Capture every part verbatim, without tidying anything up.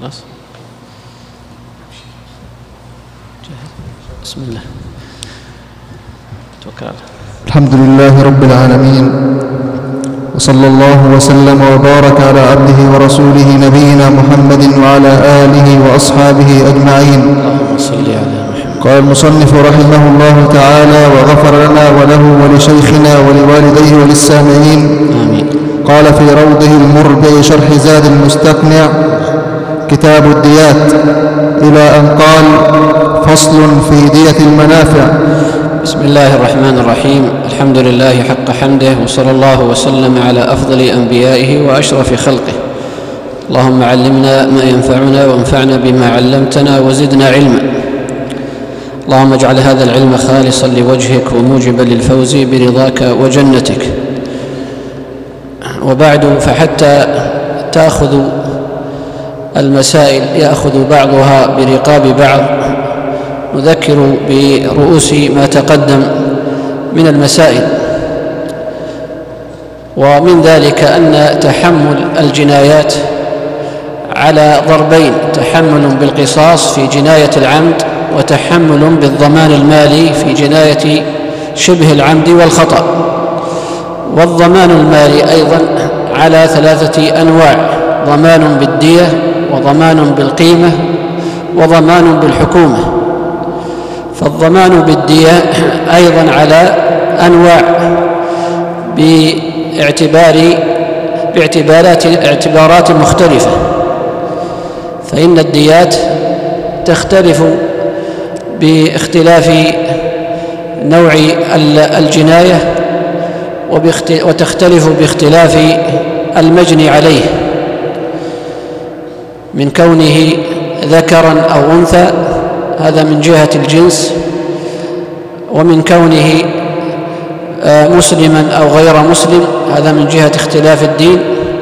خلاص بسم الله توكل على الحمد لله رب العالمين، وصلى الله وسلم وبارك على عبده ورسوله نبينا محمد وعلى آله وأصحابه أجمعين. اللهم صل على محمد. قال المصنف رحمه الله تعالى: وغفر لنا وله ولشيخنا ولوالديه وللسامعين. آمين. قال في روضه المربع شرح زاد المستقنع كتاب الديات إلى أن قال: فصل في دية المنافع. بسم الله الرحمن الرحيم. الحمد لله حق حمده، وصلى الله وسلم على أفضل أنبيائه وأشرف خلقه. اللهم علمنا ما ينفعنا وانفعنا بما علمتنا وزدنا علما. اللهم اجعل هذا العلم خالصا لوجهك وموجبا للفوز برضاك وجنتك. وبعد، فحتى تأخذ المسائل يأخذ بعضها برقاب بعض، نذكر برؤوس ما تقدم من المسائل. ومن ذلك أن تحمل الجنايات على ضربين: تحمل بالقصاص في جناية العمد، وتحمل بالضمان المالي في جناية شبه العمد والخطأ. والضمان المالي أيضا على ثلاثة أنواع: ضمان بالدية، وضمان بالقيمة، وضمان بالحكومة. فالضمان بالدية أيضا على أنواع باعتبار باعتبارات اعتبارات مختلفة، فإن الديات تختلف باختلاف نوع الجناية، وتختلف باختلاف المجني عليه، من كونه ذكرا أو أنثى، هذا من جهة الجنس، ومن كونه مسلما أو غير مسلم، هذا من جهة اختلاف الدين.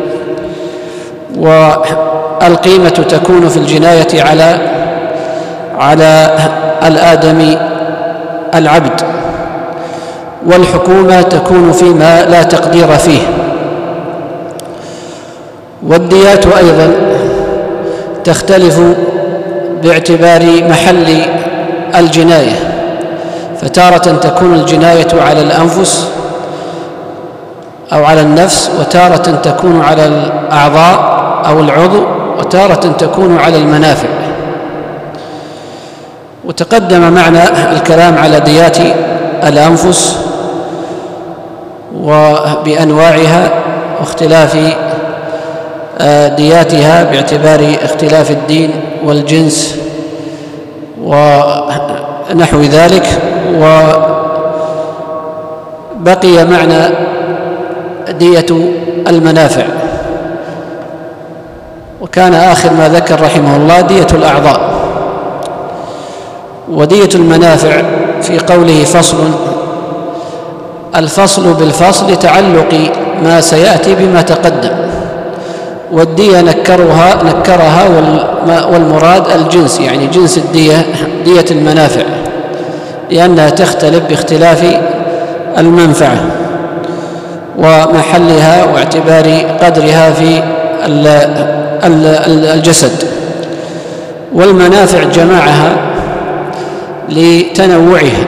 والقيمة تكون في الجناية على على الآدمي العبد، والحكومة تكون فيما لا تقدير فيه. والديات أيضا تختلف باعتبار محل الجناية، فتارة تكون الجناية على الأنفس أو على النفس، وتارة تكون على الأعضاء أو العضو، وتارة تكون على المنافع. وتقدم معنا الكلام على ديات الأنفس وبأنواعها واختلاف دياتها باعتبار اختلاف الدين والجنس ونحو ذلك. وبقي معنا دية المنافع، وكان آخر ما ذكر رحمه الله دية الأعضاء. ودية المنافع في قوله فصل، الفصل بالفصل لتعلق ما سيأتي بما تقدم. والدية نكرها نكرها والمراد الجنس، يعني جنس الدية، دية المنافع، لأنها تختلف باختلاف المنفعة ومحلها واعتبار قدرها في الجسد. والمنافع جمعها لتنوعها.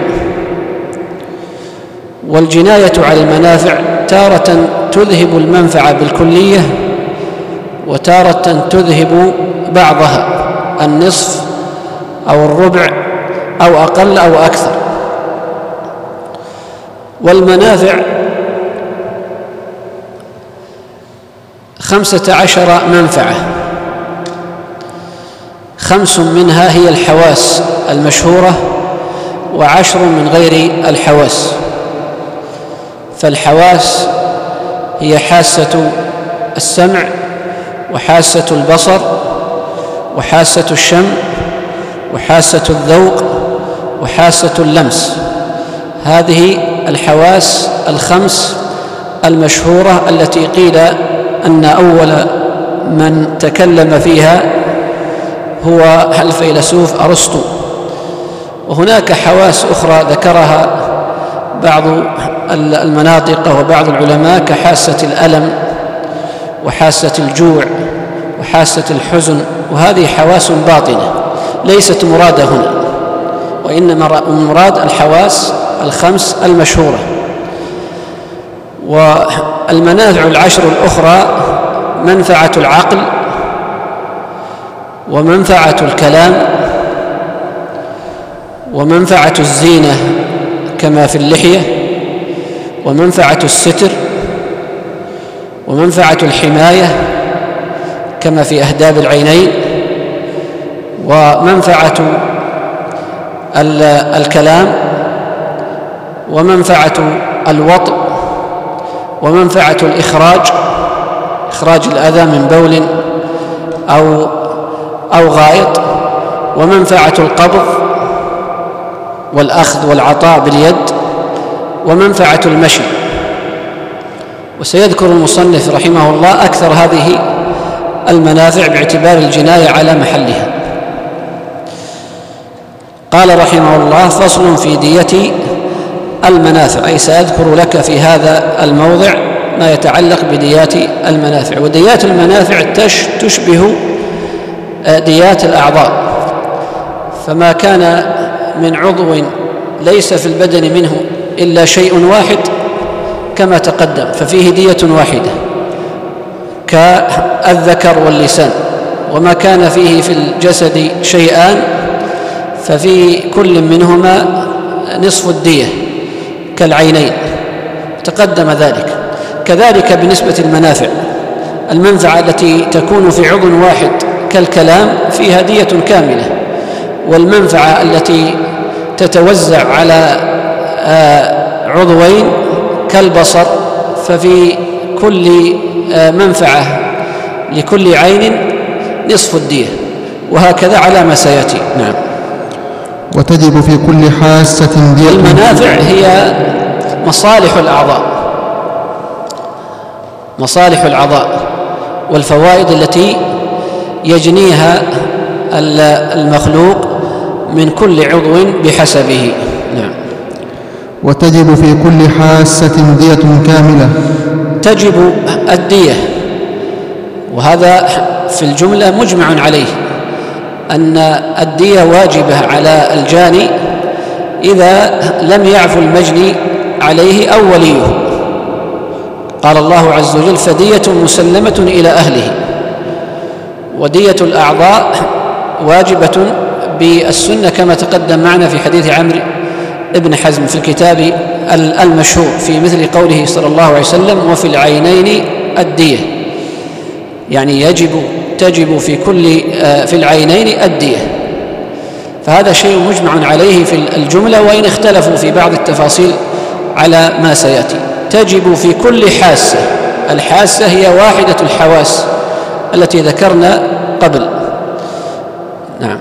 والجناية على المنافع تارة تذهب المنفعة بالكلية، وتارة تذهب بعضها، النصف أو الربع أو أقل أو أكثر. والمنافع خمسة عشر منفعة، خمس منها هي الحواس المشهورة، وعشر من غير الحواس. فالحواس هي حاسة السمع، وحاسة البصر، وحاسة الشم، وحاسة الذوق، وحاسة اللمس. هذه الحواس الخمس المشهورة التي قيل أن أول من تكلم فيها هو الفيلسوف أرسطو. وهناك حواس أخرى ذكرها بعض المناطق وبعض العلماء، كحاسة الألم، وحاسة الجوع، وحاسة الحزن، وهذه حواس باطنة ليست مرادة هنا، وإنما المراد الحواس الخمس المشهورة. والمنافع العشر الأخرى منفعة العقل، ومنفعة الكلام، ومنفعة الزينة كما في اللحية، ومنفعة الستر، ومنفعة الحماية كما في أهداب العينين، ومنفعة الكلام، ومنفعة الوطء، ومنفعة الإخراج، إخراج الأذى من بول أو أو غائط، ومنفعة القبض والأخذ والعطاء باليد، ومنفعة المشي. وسيذكر المصنف رحمه الله أكثر هذه المنافع باعتبار الجناية على محلها. قال رحمه الله: فصل في دية المنافع، أي سأذكر لك في هذا الموضع ما يتعلق بديات المنافع. وديات المنافع تشبه ديات الأعضاء، فما كان من عضو ليس في البدن منه إلا شيء واحد كما تقدم ففيه دية واحدة كالذكر واللسان، وما كان فيه في الجسد شيئان ففي كل منهما نصف الدية كالعينين، تقدم ذلك. كذلك بالنسبة للمنافع، المنفعة التي تكون في عضو واحد كالكلام فيها دية كاملة، والمنفعة التي تتوزع على عضوين كالبصر ففي كل منفعة لكل عين نصف الدية، وهكذا على ما سيأتي. نعم. وتجب في كل حاسة دية. المنافع هي مصالح الأعضاء، مصالح الأعضاء والفوائد التي يجنيها المخلوق من كل عضو بحسبه. نعم. وتجب في كل حاسة دية كاملة. تجب الدية، وهذا في الجملة مجمع عليه أن الدية واجبة على الجاني إذا لم يعفو المجني عليه أو وليه. قال الله عز وجل: فدية مسلمة إلى أهله. ودية الأعضاء واجبة بالسنة كما تقدم معنا في حديث عمرو ابن حزم في الكتاب المشهور في مثل قوله صلى الله عليه وسلم: وفي العينين الدية، يعني يجب تجب في كل في العينين الدية. فهذا شيء مجمع عليه في الجملة، وإن اختلفوا في بعض التفاصيل على ما سيأتي. تجب في كل حاسة، الحاسة هي واحدة الحواس التي ذكرنا قبل. نعم.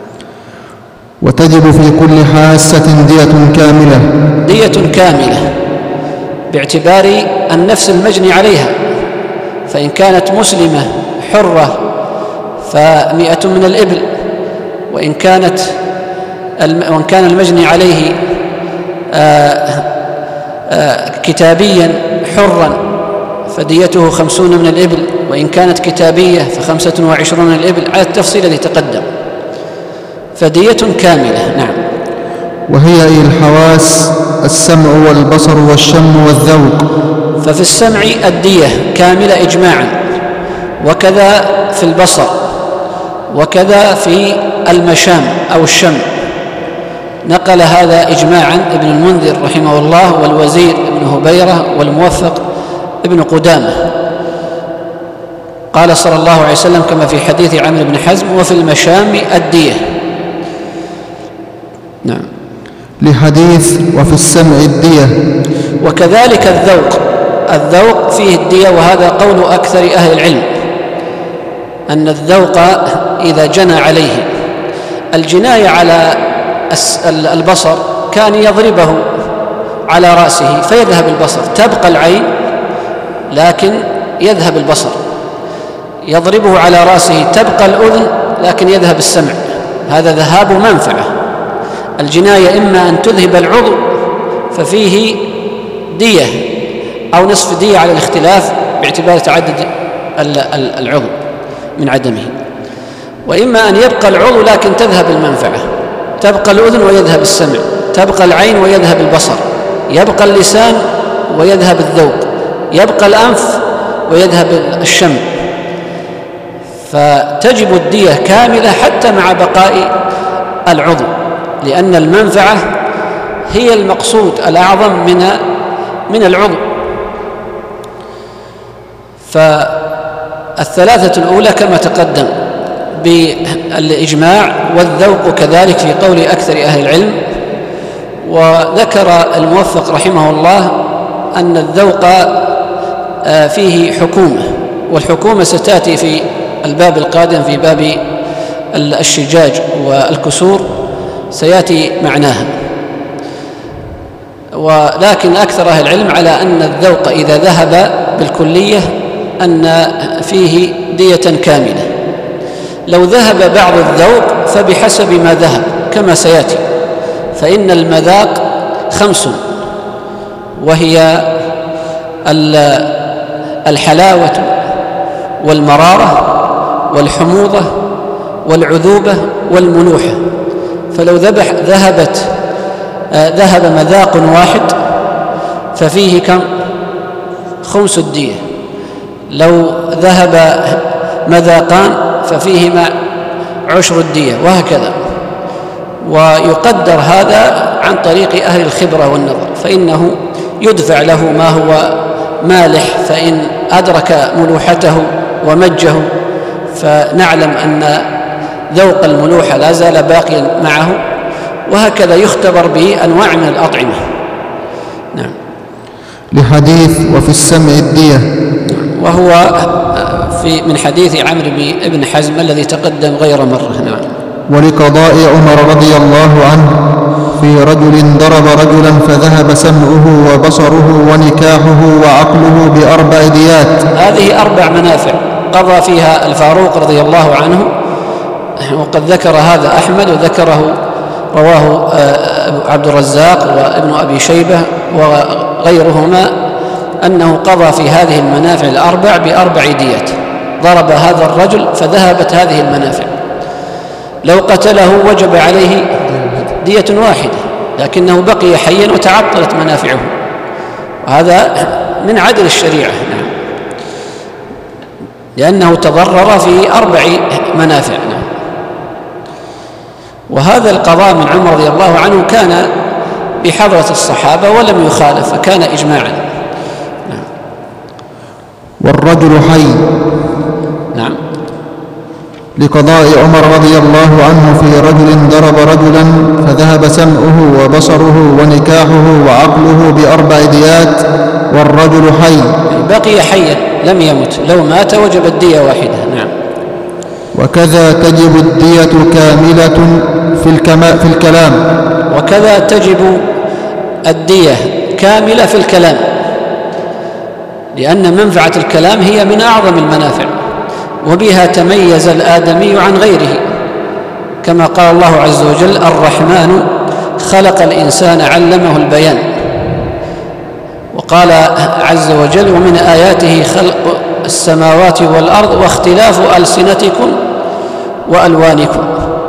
وتجب في كل حاسة دية كاملة. دية كاملة باعتبار النفس المجني عليها، فإن كانت مسلمة حرة فمئة من الإبل، وإن كانت وإن كان المجني عليه آآ آآ كتابيا حرا فديته خمسون من الإبل، وإن كانت كتابية فخمسة وعشرون من الإبل، على التفصيل الذي تقدم. فدية كاملة. نعم. وهي أي الحواس: السمع والبصر والشم والذوق. ففي السمع الدية كاملة إجماعا، وكذا في البصر، وكذا في المشام أو الشم. نقل هذا إجماعا ابن المنذر رحمه الله، والوزير ابن هبيرة، والموفق ابن قدامة. قال صلى الله عليه وسلم كما في حديث عمرو بن حزم: وفي المشام الدية. نعم. لحديث: وفي السمع الدية. وكذلك الذوق، الذوق فيه الدية، وهذا قول أكثر أهل العلم أن الذوق إذا جنى عليه. الجناية على البصر كان يضربه على رأسه فيذهب البصر، تبقى العين لكن يذهب البصر. يضربه على رأسه تبقى الأذن لكن يذهب السمع، هذا ذهاب منفعة. الجناية إما أن تذهب العضو ففيه دية أو نصف دية على الاختلاف باعتبار تعدد العضو، من عدمه. وإما أن يبقى العضو لكن تذهب المنفعة، تبقى الأذن ويذهب السمع، تبقى العين ويذهب البصر، يبقى اللسان ويذهب الذوق، يبقى الأنف ويذهب الشم. فتجب الدية كاملة حتى مع بقاء العضو، لأن المنفعة هي المقصود الأعظم من من العضو. فالثلاثة الأولى كما تقدم بالإجماع، والذوق كذلك في قول أكثر أهل العلم. وذكر الموفق رحمه الله أن الذوق فيه حكومة، والحكومة ستأتي في الباب القادم في باب الشجاج والكسور سيأتي معناها. ولكن أكثر أهل العلم على أن الذوق إذا ذهب بالكلية أن فيه دية كاملة. لو ذهب بعض الذوق فبحسب ما ذهب كما سيأتي، فإن المذاق خمس، وهي الحلاوة والمرارة والحموضة والعذوبة والملوحة. فلو ذبح ذهبت ذهب مذاق واحد ففيه كم؟ خمس الدية. لو ذهب مذاقان ففيهما عشر الدية، وهكذا. ويقدر هذا عن طريق أهل الخبرة والنظر، فإنه يدفع له ما هو مالح، فإن أدرك ملوحته ومجه فنعلم أن ذوق الملوحة لا زال باقيا معه، وهكذا يختبر به أنواع من الأطعمة. نعم. لحديث وفي السمع الدية، وهو في من حديث عمرو بن حزم الذي تقدم غير مرة. نعم. ولقضاء عمر رضي الله عنه في رجل ضرب رجلا فذهب سمعه وبصره ونكاحه وعقله بأربع ديات. هذه أربع منافع قضى فيها الفاروق رضي الله عنه، وقد ذكر هذا أحمد، وذكره رواه عبد الرزاق وابن أبي شيبة وغيرهما، أنه قضى في هذه المنافع الأربع بأربع ديات. ضرب هذا الرجل فذهبت هذه المنافع. لو قتله وجب عليه دية واحدة، لكنه بقي حيا وتعطلت منافعه، وهذا من عدل الشريعة. نعم. لأنه تضرر في أربع منافع. نعم. وهذا القضاء من عمر رضي الله عنه كان بحضرة الصحابة ولم يخالف، فكان إجماعا. نعم. والرجل حي. نعم. لقضاء عمر رضي الله عنه في رجل ضرب رجلا فذهب سمعه وبصره ونكاحه وعقله بأربع ديات والرجل حي. بقي حيا لم يمت، لو مات وجبت دية واحدة. نعم. وكذا تجب الدية كاملة في, الكما في الكلام. وكذا تجب الدية كاملة في الكلام، لأن منفعة الكلام هي من أعظم المنافع، وبها تميز الآدمي عن غيره، كما قال الله عز وجل: الرحمن خلق الإنسان علمه البيان. وقال عز وجل: ومن آياته خلق السماوات والأرض واختلاف ألسنتكم وألوانكم.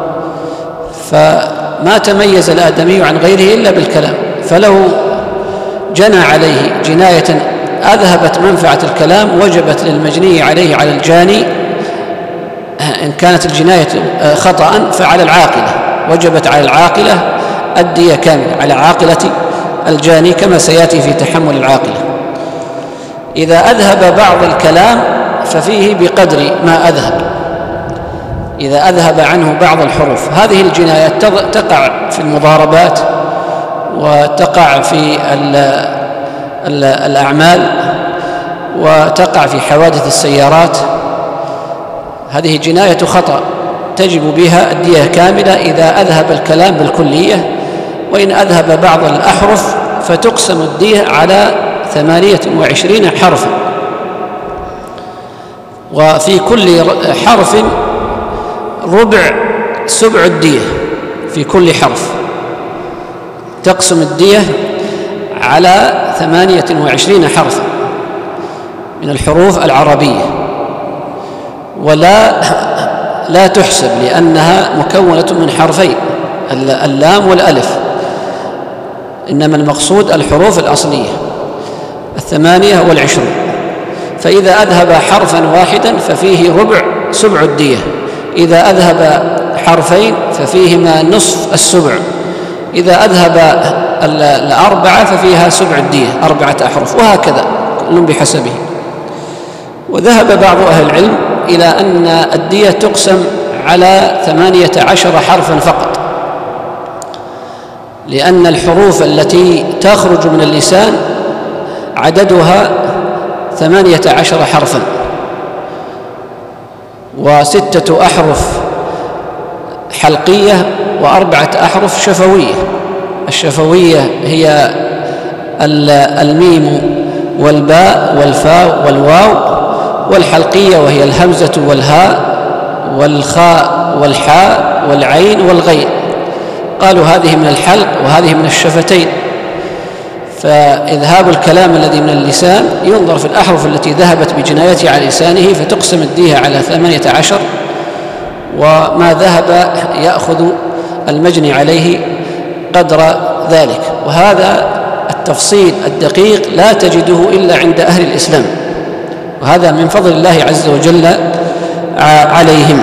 فما تميز الآدمي عن غيره إلا بالكلام، فلو جنى عليه جناية أذهبت منفعة الكلام وجبت للمجني عليه على الجاني، إن كانت الجناية خطأ فعلى العاقلة، وجبت على العاقلة الدية كاملة على عاقلة الجاني، كما سيأتي في تحمل العاقلة. إذا أذهب بعض الكلام ففيه بقدر ما أذهب، إذا أذهب عنه بعض الحروف. هذه الجنايات تقع في المضاربات، وتقع في الأعمال، وتقع في حوادث السيارات. هذه جناية خطأ تجب بها الدية كاملة إذا أذهب الكلام بالكلية، وإن أذهب بعض الأحرف فتقسم الدية على ثمانية وعشرين حرفا، وفي كل حرف ربع سبع الدية. في كل حرف تقسم الدية على ثمانية وعشرين حرفا من الحروف العربية، ولا لا تحسب لأنها مكونة من حرفين اللام والألف، إنما المقصود الحروف الأصلية الثمانية والعشرون. فإذا أذهب حرفا واحدا ففيه ربع سبع الدية، إذا أذهب حرفين ففيهما نصف السبع، إذا أذهب الأربعة ففيها سبع الدية أربعة أحرف، وهكذا كل بحسبه. وذهب بعض أهل العلم إلى أن الدية تقسم على ثمانية عشر حرفا فقط، لأن الحروف التي تخرج من اللسان عددها ثمانية عشر حرفا، وستة أحرف حلقية وأربعة أحرف شفوية. الشفوية هي الميم والباء والفاء والواو، والحلقية وهي الهمزة والهاء والخاء والحاء والعين والغين. قالوا هذه من الحلق وهذه من الشفتين، فإذهاب الكلام الذي من اللسان ينظر في الأحرف التي ذهبت بجنايته على لسانه فتقسم الدية على ثمانية عشر، وما ذهب يأخذ المجني عليه قدر ذلك. وهذا التفصيل الدقيق لا تجده إلا عند أهل الإسلام، وهذا من فضل الله عز وجل عليهم.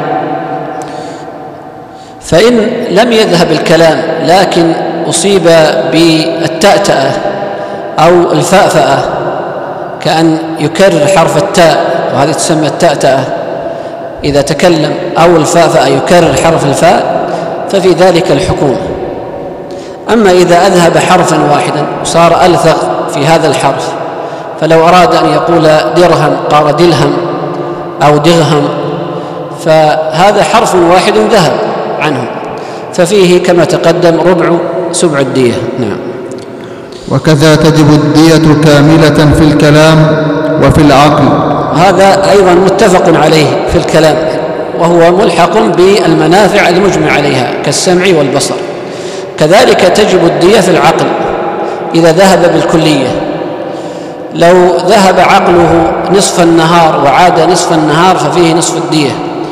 فإن لم يذهب الكلام لكن أصيب بالتأتأة أو الفأفأة، كأن يكرر حرف التاء وهذه تسمى التأتأة إذا تكلم، أو الفأفأة يكرر حرف الفاء، ففي ذلك الحكومة. أما إذا أذهب حرفا واحدا وصار ألثغ في هذا الحرف، فلو أراد أن يقول درهم قال دلهم أو درهم، فهذا حرف واحد ذهب عنه، ففيه كما تقدم ربع سبع الدية. نعم. وكذا تجب الدية كاملة في الكلام وفي العقل. هذا أيضا متفق عليه في الكلام، وهو ملحق بالمنافع المجمع عليها كالسمع والبصر. كذلك تجب الدية في العقل إذا ذهب بالكلية. لو ذهب عقله نصف النهار وعاد نصف النهار ففيه نصف الدية.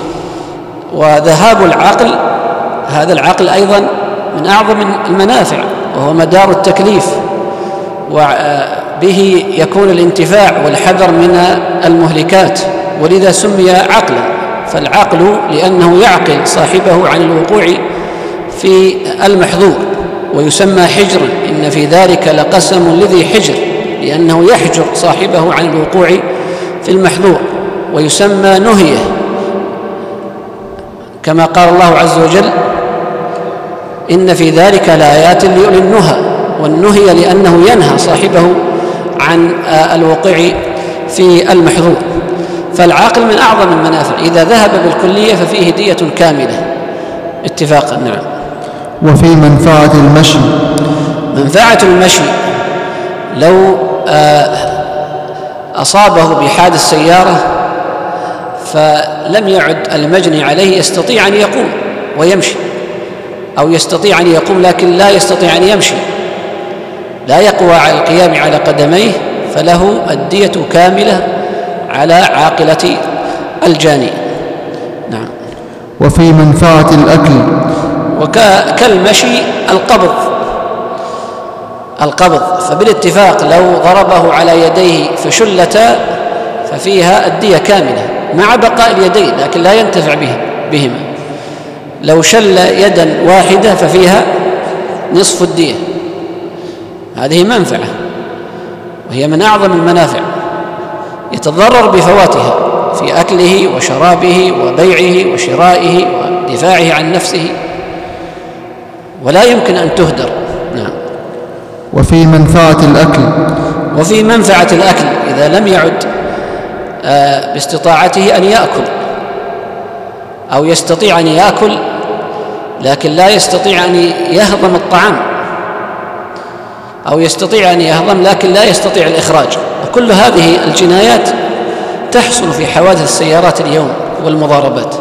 وذهاب العقل، هذا العقل أيضا من أعظم المنافع، وهو مدار التكليف، وبه يكون الانتفاع والحذر من المهلكات، ولذا سمي عقلا. فالعقل لأنه يعقل صاحبه عن الوقوع في المحظور، ويسمى حجرا، إن في ذلك لقسم لذي حجر، لأنه يحجر صاحبه عن الوقوع في المحظور. ويسمى نهية، كما قال الله عز وجل إن في ذلك لآيات لأولي النهى، والنهي لأنه ينهى صاحبه عن الوقوع في المحظور. فالعاقل من أعظم المنافع، إذا ذهب بالكلية ففيه دية كاملة اتفاقا. نعم. وفي منفعة المشي. منفعة المشي لو أصابه بحادث سيارة فلم يعد المجني عليه يستطيع أن يقوم ويمشي، أو يستطيع أن يقوم لكن لا يستطيع أن يمشي، لا يقوى على القيام على قدميه، فله الدية كاملة على عاقلة الجاني. نعم. وفي منفعة الأكل. وكالمشي القبض القبض فبالاتفاق لو ضربه على يديه فشلتا ففيها الدية كاملة مع بقاء اليدين، لكن لا ينتفع بهما. لو شل يدا واحدة ففيها نصف الدية. هذه منفعة، وهي من أعظم المنافع، يتضرر بفواتها في أكله وشرابه وبيعه وشرائه ودفاعه عن نفسه، ولا يمكن أن تهدر. نعم. وفي منفعة الأكل. وفي منفعة الأكل إذا لم يعد باستطاعته أن يأكل، أو يستطيع أن يأكل لكن لا يستطيع أن يهضم الطعام، أو يستطيع أن يهضم لكن لا يستطيع الإخراج. وكل هذه الجنايات تحصل في حوادث السيارات اليوم والمضاربات.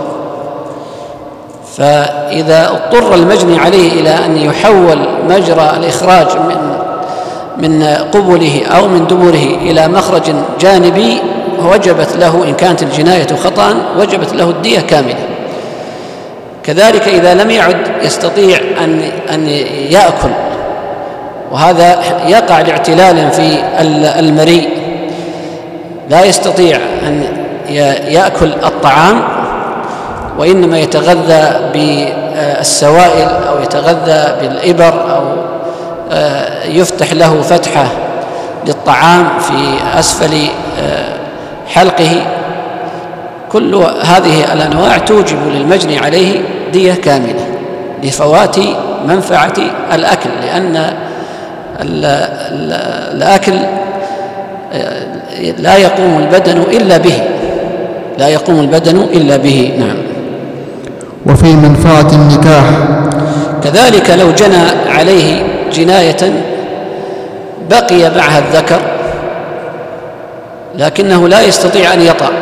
فإذا اضطر المجني عليه إلى أن يحول مجرى الإخراج من من قبله أو من دبره إلى مخرج جانبي وجبت له إن كانت الجناية خطأ وجبت له الدية كاملة. كذلك إذا لم يعد يستطيع أن أن يأكل، وهذا يقع لاعتلال في المريء، لا يستطيع أن يأكل الطعام وإنما يتغذى بالسوائل أو يتغذى بالإبر أو يفتح له فتحة للطعام في أسفل حلقه، كل هذه الأنواع توجب للمجني عليه دية كاملة لفوات منفعة الأكل، لأن الأكل لا يقوم البدن إلا به لا يقوم البدن إلا به. نعم. وفي منفعة النكاح كذلك لو جنى عليه جناية بقي معها الذكر لكنه لا يستطيع أن يطأ،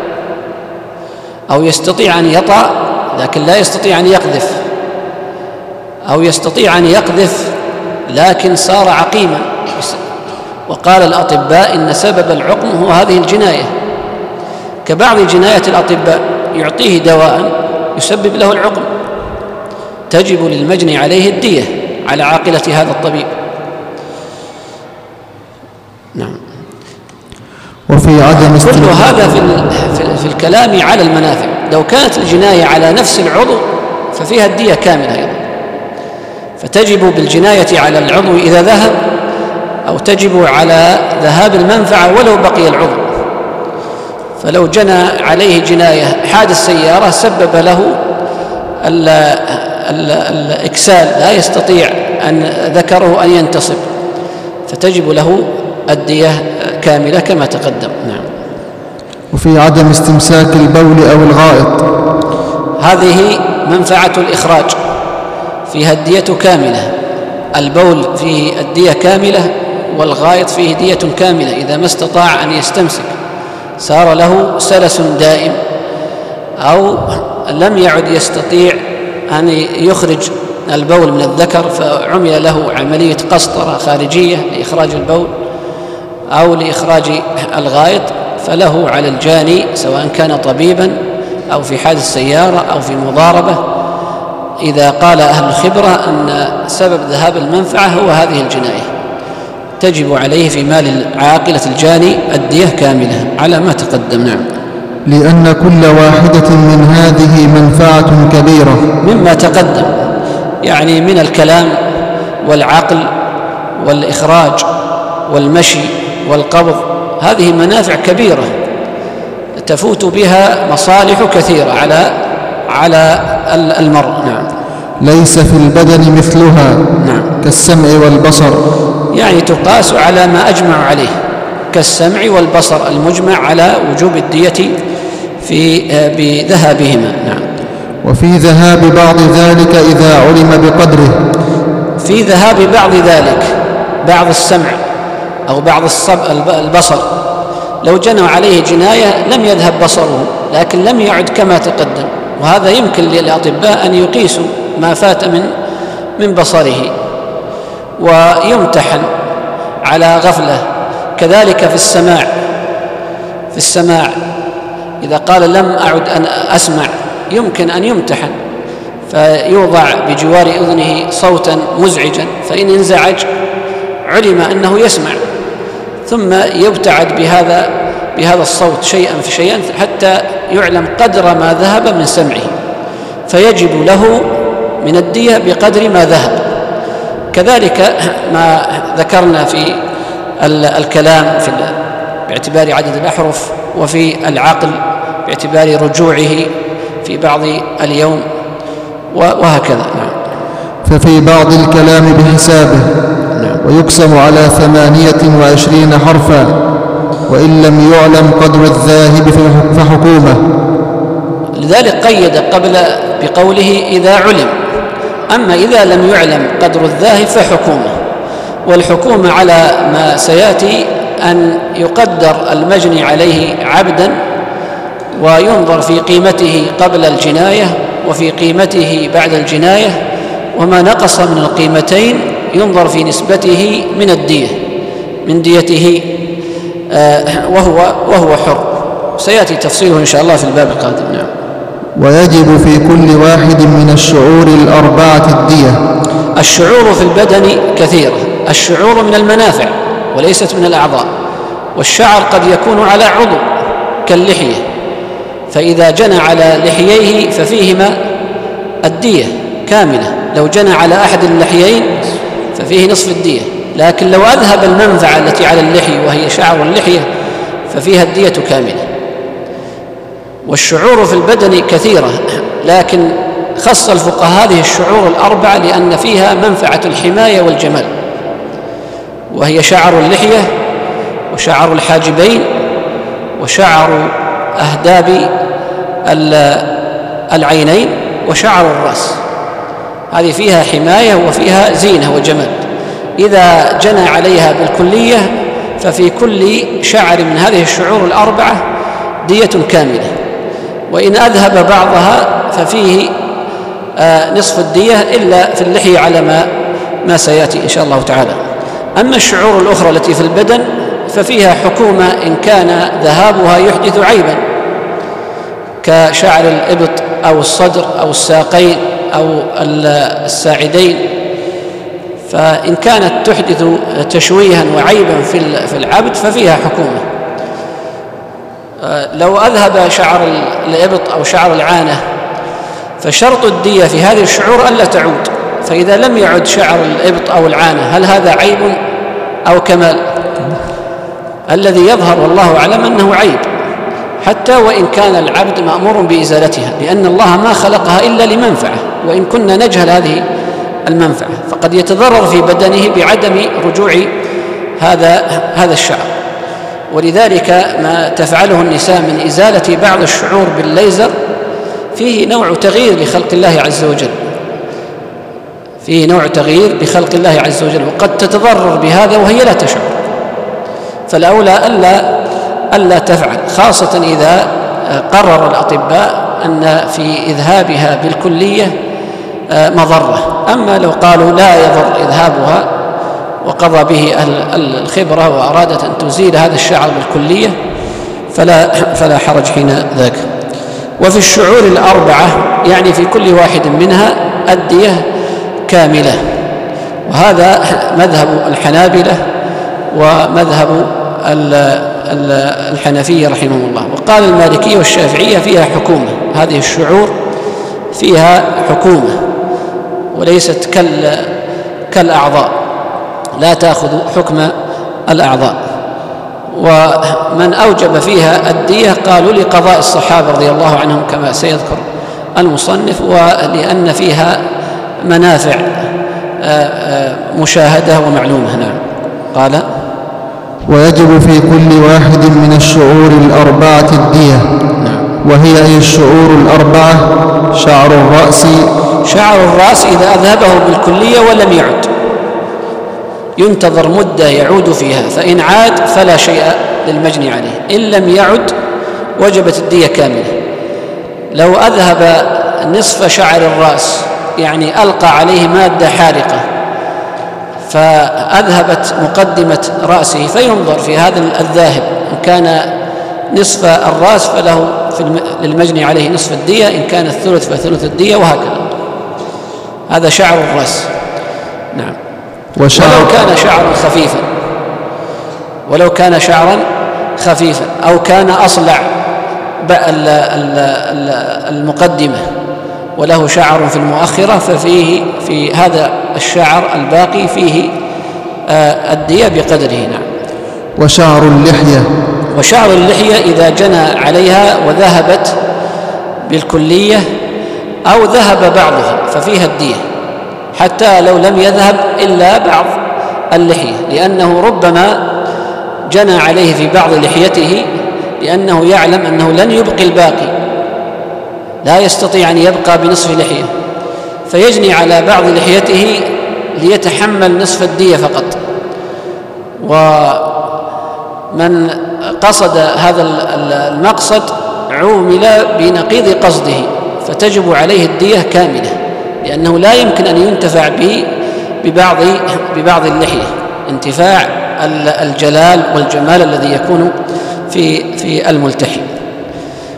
أو يستطيع أن يطأ لكن لا يستطيع أن يقذف، أو يستطيع أن يقذف لكن صار عقيما، وقال الأطباء إن سبب العقم هو هذه الجناية، كبعض جناية الأطباء يعطيه دواء يسبب له العقم، تجب للمجني عليه الدية على عاقلة هذا الطبيب. نعم. وفي عدم كل هذا في, في, في الكلام على المنافع. لو كانت الجناية على نفس العضو ففيها الدية كاملة أيضا، فتجب بالجناية على العضو إذا ذهب، أو تجب على ذهاب المنفعة ولو بقي العضو. فلو جنى عليه جناية حادث سيارة سبب له ال ال الإكسال، لا يستطيع أن ذكره أن ينتصب، فتجب له الدية كاملة كما تقدم. نعم. وفي عدم استمساك البول أو الغائط، هذه منفعة الإخراج، فيها الدية كاملة. البول فيه الدية كاملة، والغائط فيه دية كاملة إذا ما استطاع أن يستمسك، صار له سلس دائم، أو لم يعد يستطيع أن يخرج البول من الذكر فعمل له عملية قسطرة خارجية لإخراج البول أو لإخراج الغائط، فله على الجاني سواء كان طبيبا أو في حادث سيارة أو في مضاربة، إذا قال أهل الخبرة أن سبب ذهاب المنفعة هو هذه الجناية، تجب عليه في مال عاقلة الجاني الدية كاملة على ما تقدم. نعم. لأن كل واحدة من هذه منفعة كبيرة مما تقدم، يعني من الكلام والعقل والإخراج والمشي والقبض، هذه منافع كبيرة تفوت بها مصالح كثيرة على على المرء. نعم. ليس في البدن مثلها. نعم. كالسمع والبصر، يعني تقاس على ما أجمع عليه، كالسمع والبصر المجمع على وجوب الدية في بذهابهما. نعم. وفي ذهاب بعض ذلك إذا علم بقدره، في ذهاب بعض ذلك، بعض السمع أو بعض البصر، لو جنوا عليه جناية لم يذهب بصره لكن لم يعد كما تقدم، وهذا يمكن للأطباء أن يقيسوا ما فات من من بصره ويمتحن على غفلة. كذلك في السماع، في السماع إذا قال لم أعد أن أسمع يمكن أن يمتحن، فيوضع بجوار أذنه صوتا مزعجا، فإن انزعج علم أنه يسمع، ثم يبتعد بهذا بهذا الصوت شيئا فشيئا حتى يعلم قدر ما ذهب من سمعه، فيجب له من الدية بقدر ما ذهب. كذلك ما ذكرنا في الكلام في باعتبار عدد الأحرف، وفي العقل باعتبار رجوعه في بعض اليوم، وهكذا. نعم. ففي بعض الكلام بحسابه. نعم. ويقسم على ثمانية وعشرين حرفا، وإن لم يعلم قدر الذاهب فحكومة. لذلك قيد قبل بقوله إذا علم، أما إذا لم يعلم قدر الذاهب فحكومة، والحكومة على ما سيأتي أن يقدر المجني عليه عبدا وينظر في قيمته قبل الجناية وفي قيمته بعد الجناية، وما نقص من القيمتين ينظر في نسبته من الدية من ديته وهو وهو حر. سيأتي تفصيله إن شاء الله في الباب القادم. نعم. ويجب في كل واحد من الشعور الأربعة الدية. الشعور في البدن كثيرة. الشعور من المنافع وليست من الأعضاء، والشعر قد يكون على عضو كاللحية، فإذا جنى على لحييه ففيهما الدية كاملة. لو جنى على أحد اللحيين ففيه نصف الدية، لكن لو أذهب المنفعة التي على اللحي وهي شعر اللحية ففيها الدية كاملة. والشعور في البدن كثيرة، لكن خص الفقهاء هذه الشعور الأربعة لأن فيها منفعة الحماية والجمال، وهي شعر اللحية وشعر الحاجبين وشعر أهداب العينين وشعر الرأس. هذه فيها حماية وفيها زينة وجمال. إذا جنى عليها بالكلية ففي كل شعر من هذه الشعور الأربعة دية كاملة، وإن أذهب بعضها ففيه آه نصف الدية إلا في اللحية على ما, ما سيأتي إن شاء الله تعالى. أما الشعور الأخرى التي في البدن ففيها حكومة إن كان ذهابها يحدث عيبا، كشعر الإبط أو الصدر أو الساقين أو الساعدين، فإن كانت تحدث تشويها وعيبا في العبد ففيها حكومة. لو أذهب شعر الإبط أو شعر العانة فشرط الدية في هذه الشعور ألا تعود، فإذا لم يعد شعر الإبط أو العانة هل هذا عيب أو كمال؟ الذي يظهر والله أعلم أنه عيب، حتى وإن كان العبد مأمور بإزالتها، لأن الله ما خلقها إلا لمنفعة، وإن كنا نجهل هذه المنفعة فقد يتضرر في بدنه بعدم رجوع هذا هذا الشعر. ولذلك ما تفعله النساء من إزالة بعض الشعور بالليزر فيه نوع تغيير لخلق الله عز وجل، فيه نوع تغيير بخلق الله عز وجل، وقد تتضرر بهذا وهي لا تشعر. فالأولى ألا ألا تفعل، خاصة إذا قرر الأطباء أن في إذهابها بالكلية مضرة. أما لو قالوا لا يضر إذهابها وقضى به أهل الخبرة وأرادت أن تزيل هذا الشعر بالكلية فلا, فلا حرج حين ذاك. وفي الشعور الأربعة يعني في كل واحد منها الدية كاملة، وهذا مذهب الحنابلة ومذهب الحنفية رحمهم الله. وقال المالكية والشافعية فيها حكومة، هذه الشعور فيها حكومة وليست كالأعضاء، لا تأخذ حكم الأعضاء. ومن أوجب فيها الدية قالوا لقضاء الصحابة رضي الله عنهم كما سيذكر المصنف، ولأن فيها منافع مشاهدة ومعلومة. نعم. قال ويجب في كل واحد من الشعور الأربعة الدية. نعم. وهي أي الشعور الأربعة؟ شعر الرأس شعر الرأس إذا أذهبه بالكلية ولم يعد ينتظر مدة يعود فيها، فإن عاد فلا شيء للمجني عليه، إن لم يعد وجبت الدية كاملة. لو أذهب نصف شعر الرأس يعني ألقى عليه مادة حارقة فأذهبت مقدمة رأسه فينظر في هذا الذاهب، إن كان نصف الرأس فله في للمجني عليه نصف الدية، إن كان الثلث فثلث الدية، وهكذا. هذا شعر الرأس. نعم. وشعر ولو كان شعرا خفيفا ولو كان شعرا خفيفا أو كان أصلع المقدمة وله شعر في المؤخرة ففيه في هذا الشعر الباقي فيه الدية بقدره. نعم. وشعر اللحية وشعر اللحية إذا جنى عليها وذهبت بالكلية أو ذهب بعضها ففيها الدية، حتى لو لم يذهب إلا بعض اللحية، لأنه ربما جنى عليه في بعض لحيته لأنه يعلم أنه لن يبقي الباقي، لا يستطيع أن يبقى بنصف لحية، فيجني على بعض لحيته ليتحمل نصف الدية فقط. ومن قصد هذا المقصد عومل بنقيض قصده فتجب عليه الدية كاملة، لأنه لا يمكن أن ينتفع به ببعض ببعض اللحية، انتفاع الجلال والجمال الذي يكون في في الملتحي.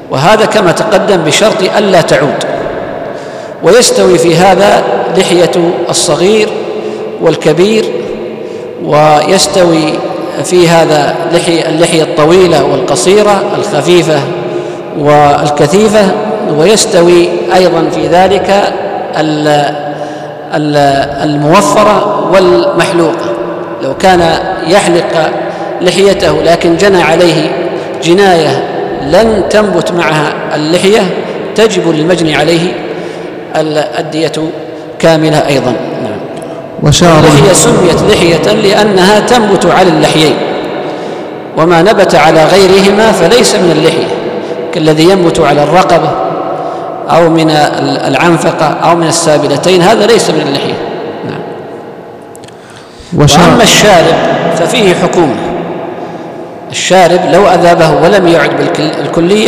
وهذا كما تقدم بشرط ألا تعود. ويستوي في هذا لحية الصغير والكبير، ويستوي في هذا اللحية الطويلة والقصيرة، الخفيفة والكثيفة، ويستوي أيضا في ذلك الموفرة والمحلوقة. لو كان يحلق لحيته لكن جنى عليه جناية لن تنبت معها اللحية، تجب للمجني عليه الدية كاملة أيضا. نعم. وشعر اللحية سميت لحية لأنها تنبت على اللحيين، وما نبت على غيرهما فليس من اللحية، كالذي ينبت على الرقبة أو من العنفقة أو من السابلتين، هذا ليس من اللحية. نعم. وأما الشارب ففيه حكومة. الشارب لو أذابه ولم يعد بالكلية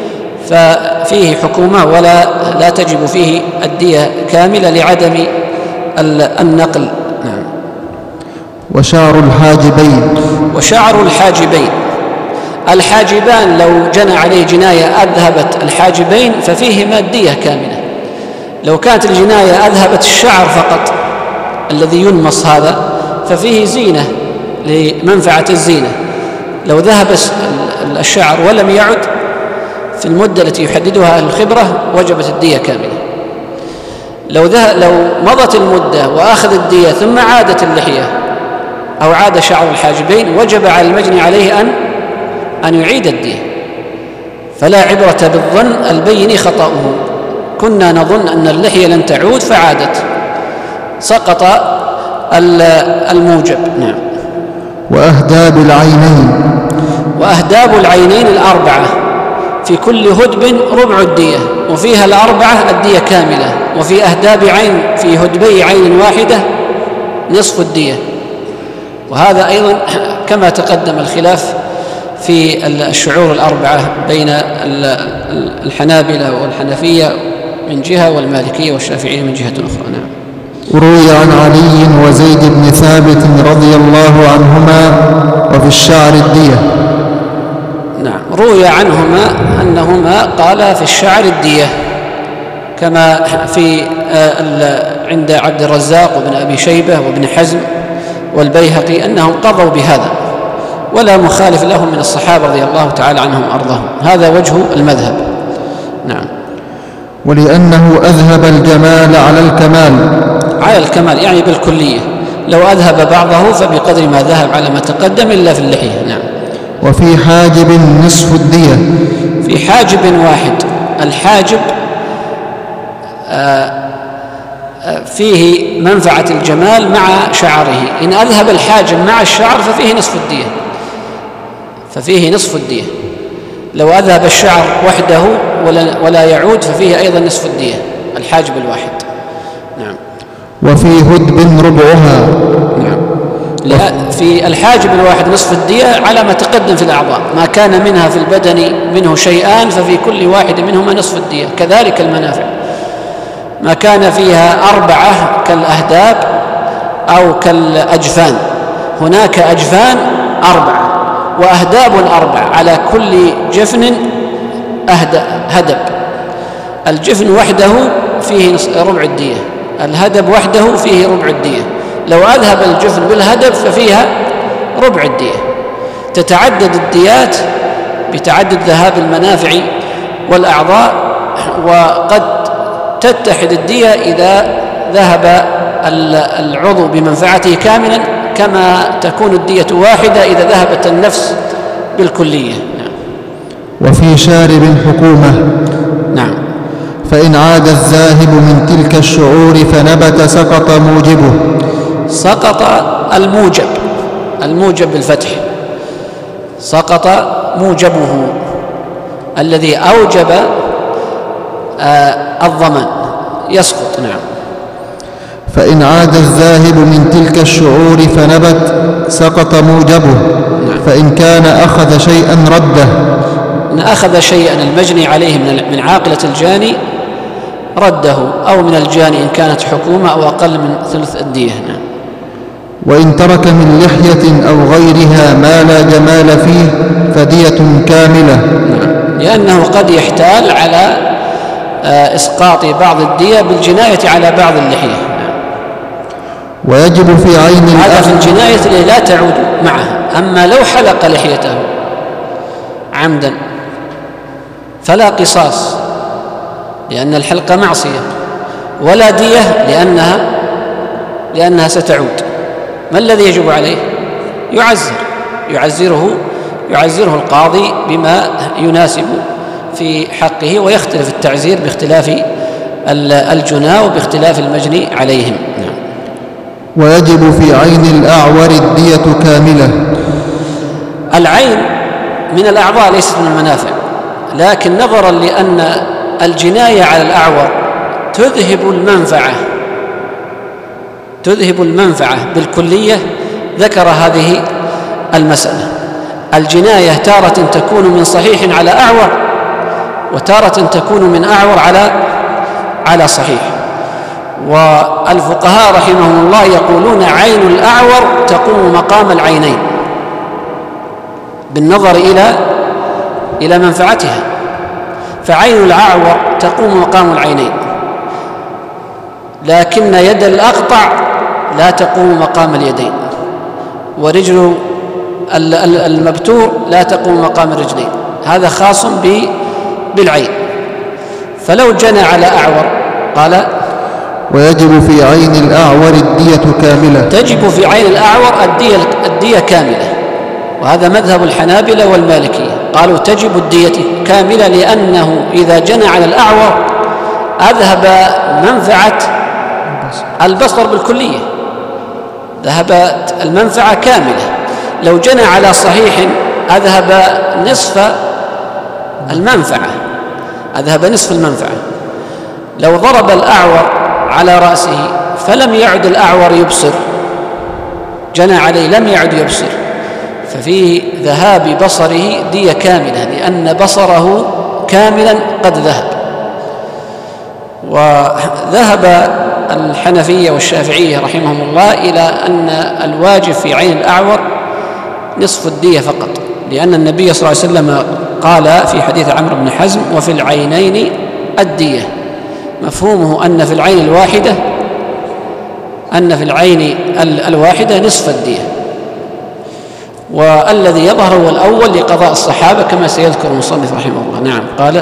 ففيه حكومة ولا لا تجب فيه الدية كاملة لعدم النقل. نعم. وشعر الحاجبين وشعر الحاجبين الحاجبان لو جنى عليه جناية أذهبت الحاجبين ففيهما الدية كاملة. لو كانت الجناية أذهبت الشعر فقط الذي ينمص هذا ففيه زينة لمنفعة الزينة. لو ذهب الشعر ولم يعد في المدة التي يحددها أهل الخبرة وجبت الدية كاملة. لو, لو مضت المدة وأخذ الدية ثم عادت اللحية أو عاد شعر الحاجبين وجب على المجني عليه أن أن يعيد الدية. فلا عبرة بالظن البين خطأه. كنا نظن أن اللحية لن تعود فعادت، سقط الموجب. نعم. وأهداب العينين وأهداب العينين الأربعة في كل هدب ربع الدية، وفيها الأربعة الدية كاملة، وفي أهداب عين في هدبي عين واحدة نصف الدية. وهذا أيضا كما تقدم الخلاف في الشعور الأربعة بين الحنابلة والحنفية من جهة والمالكية والشافعية من جهة أخرى. نعم. وروي عن علي وزيد بن ثابت رضي الله عنهما وفي الشعر الدية. نعم. روي عنهما أنهما قال في الشعر الدية، كما في عند عبد الرزاق وابن أبي شيبة وابن حزم والبيهقي أنهم قضوا بهذا، ولا مخالف لهم من الصحابة رضي الله تعالى عنهم وأرضاهم. هذا وجه المذهب. نعم. ولأنه أذهب الجمال على الكمال. على الكمال يعني بالكلية، لو أذهب بعضه فبقدر ما ذهب على ما تقدم إلا في اللحية. نعم. وفي حاجب نصف الدية. في حاجب واحد. الحاجب آه فيه منفعة الجمال مع شعره. إن أذهب الحاجب مع الشعر ففيه نصف الدية، ففيه نصف الدية. لو أذهب الشعر وحده ولا, ولا يعود ففيه أيضا نصف الدية الحاجب الواحد. نعم. وفي هدب ربعها. نعم. في الحاجب الواحد نصف الدية على ما تقدم في الأعضاء. ما كان منها في البدن منه شيئان ففي كل واحد منهما نصف الدية. كذلك المنافع، ما كان فيها أربعة كالأهداب أو كالأجفان، هناك أجفان أربعة وأهداب أربعة، على كل جفن هدب. الجفن وحده فيه ربع الدية، الهدب وحده فيه ربع الدية. لو أذهب الجفن بالهدب ففيها ربع الدية. تتعدد الديات بتعدد ذهاب المنافع والأعضاء، وقد تتحد الدية إذا ذهب العضو بمنفعته كاملا، كما تكون الدية واحدة إذا ذهبت النفس بالكلية. نعم. وفي شارب حكومة. نعم. فإن عاد الذاهب من تلك الشعور فنبت سقط موجبه. سقط الموجب، الموجب بالفتح، سقط موجبه الذي أوجب آه الضمان يسقط. نعم. فإن عاد الذاهب من تلك الشعور فنبت سقط موجبه. نعم. فإن كان أخذ شيئا رده. إن أخذ شيئا المجني عليه من عاقلة الجاني رده، أو من الجاني إن كانت حكومة أو أقل من ثلث الدية. نعم. وإن ترك من لحية أو غيرها ما لا جمال فيه فدية كاملة. نعم. لأنه قد يحتال على إسقاط بعض الدية بالجناية على بعض اللحية. ويجب في عين هذا في الجناية التي لا تعود معه. أما لو حلق لحيته عمدا فلا قصاص لأن الحلق معصية، ولا دية لأنها لأنها ستعود. ما الذي يجب عليه؟ يعزر يعزره يعزره القاضي بما يناسب في حقه، ويختلف التعزير باختلاف الجناة وباختلاف المجني عليهم. نعم. ويجب في عين الأعور الدية كاملة. العين من الأعضاء ليست من المنافع، لكن نظرا لأن الجناية على الأعور تذهب المنفعة تذهب المنفعة بالكلية ذكر هذه المسألة. الجناية تارة تكون من صحيح على أعور، وتارة تكون من أعور على على صحيح. والفقهاء رحمهم الله يقولون عين الأعور تقوم مقام العينين بالنظر إلى إلى منفعتها، فعين الأعور تقوم مقام العينين، لكن يد الأقطع لا تقوم مقام اليدين، ورجل المبتور لا تقوم مقام الرجلين. هذا خاص بالعين. فلو جنى على أعور قال ويجب في عين الأعور الدية كاملة. تجب في عين الأعور الدية, الدية كاملة، وهذا مذهب الحنابلة والمالكية، قالوا تجب الدية كاملة لأنه إذا جنى على الأعور أذهب منفعة البصر بالكلية، ذهبت المنفعة كاملة. لو جنى على صحيح أذهب نصف المنفعة أذهب نصف المنفعة. لو ضرب الأعور على رأسه فلم يعد الأعور يبصر، جنى عليه لم يعد يبصر، ففي ذهاب بصره دية كاملة لأن بصره كاملا قد ذهب. وذهب الحنفية والشافعية رحمهم الله إلى أن الواجب في عين الأعور نصف الدية فقط، لأن النبي صلى الله عليه وسلم قال في حديث عمرو بن حزم وفي العينين الدية، مفهومه أن في العين الواحدة أن في العين الواحدة نصف الدية. والذي يظهر هو الأول لقضاء الصحابة كما سيذكر المصنف رحمه الله. نعم. قال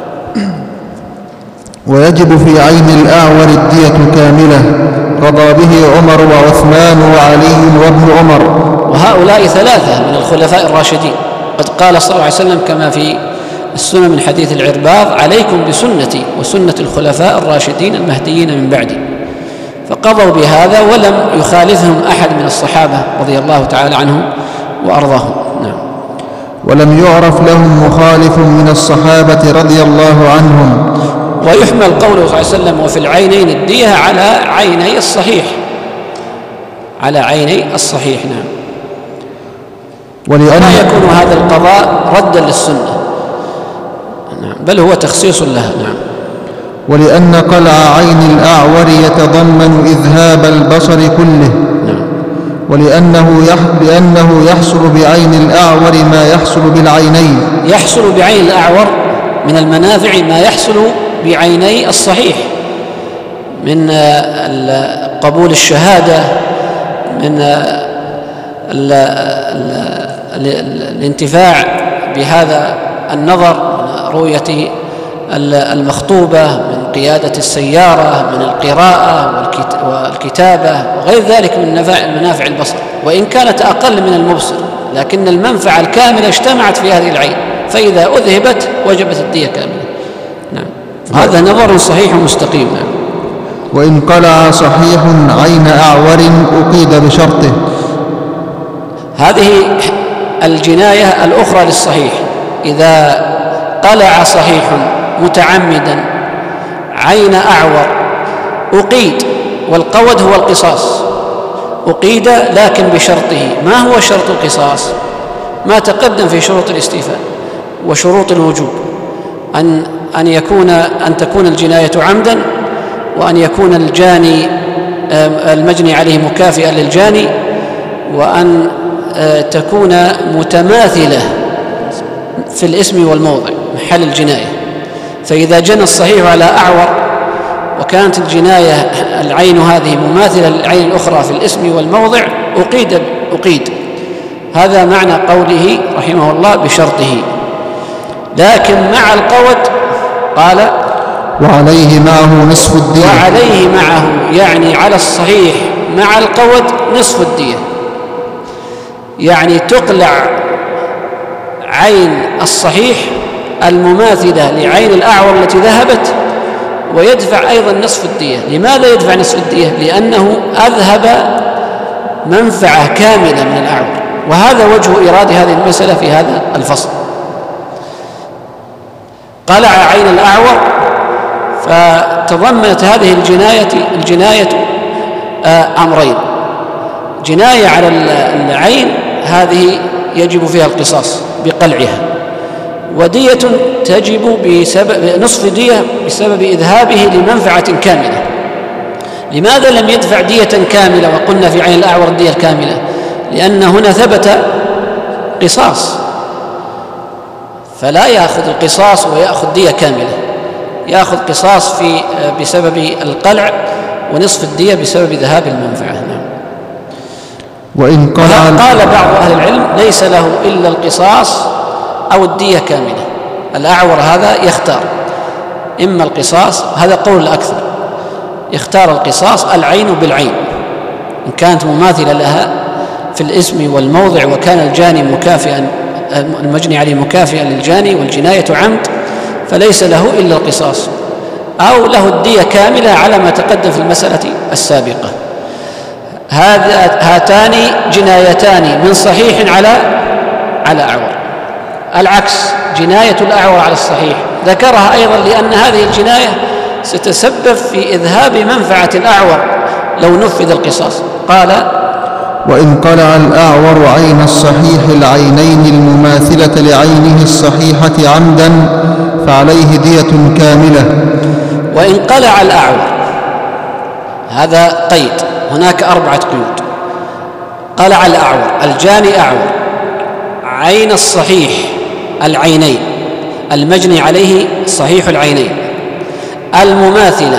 ويجب في عين الأعور الدية كاملة، قضى به عمر وعثمان وعلي وابن عمر. وهؤلاء ثلاثة من الخلفاء الراشدين، قد قال صلى الله عليه وسلم كما في السنة من حديث العرباض عليكم بسنتي وسنة الخلفاء الراشدين المهديين من بعدي، فقضوا بهذا ولم يخالفهم أحد من الصحابة رضي الله تعالى عنهم وأرضاهم. نعم. ولم يعرف لهم مخالف من الصحابة رضي الله عنهم. ويحمل قوله صلى الله عليه وسلم وفي العينين الدية على عيني الصحيح على عيني الصحيح. نعم. ولا يكون هذا القضاء ردا للسنة، نعم، بل هو تخصيص لها. نعم. ولأن قلع عين الأعور يتضمن إذهاب البصر كله. نعم. ولأنه يح... لأنه يحصل بعين الأعور ما يحصل بالعينين. يحصل بعين الأعور من المنافع ما يحصل بعيني الصحيح من قبول الشهادة، من ال ال الانتفاع بهذا النظر، من رؤية المخطوبة، من قيادة السيارة، من القراءة والكتابة وغير ذلك من منافع البصر، وإن كانت أقل من المبصر، لكن المنفعة الكاملة اجتمعت في هذه العين، فإذا أذهبت وجبت الدية كاملة. نعم. هذا نظر صحيح مستقيم. نعم. وإن قلع صحيح عين أعور أقيد بشرطه. هذه الجناية الأخرى للصحيح، إذا قلع صحيح متعمدا عين أعور أقيد، والقود هو القصاص، أقيد لكن بشرطه. ما هو شرط القصاص؟ ما تقدم في شروط الاستيفاء وشروط الوجوب، أن أن يكون أن تكون الجناية عمدا، وأن يكون الجاني المجني عليه مكافئا للجاني، وأن تكون متماثلة في الاسم والموضع. محل الجناية. فإذا جنى الصحيح على أعور وكانت الجناية العين هذه مماثلة للعين الأخرى في الاسم والموضع أقيد أقيد هذا معنى قوله رحمه الله بشرطه. لكن مع القود قال وعليه معه نصف الدية. وعليه معه يعني على الصحيح مع القود نصف الدية، يعني تقلع عين الصحيح المماثلة لعين الأعور التي ذهبت ويدفع أيضا نصف الدية. لماذا يدفع نصف الدية؟ لأنه أذهب منفعة كاملة من الأعور، وهذا وجه إيراد هذه المسألة في هذا الفصل. قلع عين الأعور، فتضمنت هذه الجناية الجناية أمرين: جناية على العين هذه يجب فيها القصاص بقلعها، ودية تجب بسبب نصف دية بسبب إذهابه لمنفعة كاملة. لماذا لم يدفع دية كاملة وقلنا في عين الأعور الدية الكاملة؟ لأن هنا ثبت قصاص، فلا يأخذ القصاص ويأخذ دية كاملة، يأخذ قصاص في بسبب القلع ونصف الدية بسبب ذهاب المنفعة. نعم. وإن قال قال بعض أهل العلم ليس له إلا القصاص أو الدية كاملة. الأعور هذا يختار إما القصاص، هذا قول الأكثر، يختار القصاص العين بالعين إن كانت مماثلة لها في الاسم والموضع، وكان الجاني مكافئا المجني عليه مكافئا للجاني والجناية عمد، فليس له إلا القصاص، أو له الدية كاملة على ما تقدم في المسألة السابقة. هاتان جنايتان من صحيح على على أعور. العكس، جناية الأعور على الصحيح ذكرها أيضا لأن هذه الجناية ستسبب في إذهاب منفعة الأعور لو نفذ القصاص. قال: وإن قلع الأعور عين الصحيح العينين المماثلة لعينه الصحيحة عمدا فعليه دية كاملة. وإن قلع الأعور، هذا قيد، هناك أربعة قيود. قلع الأعور، الجاني أعور، عين الصحيح العينين المجني عليه صحيح العينين المماثلة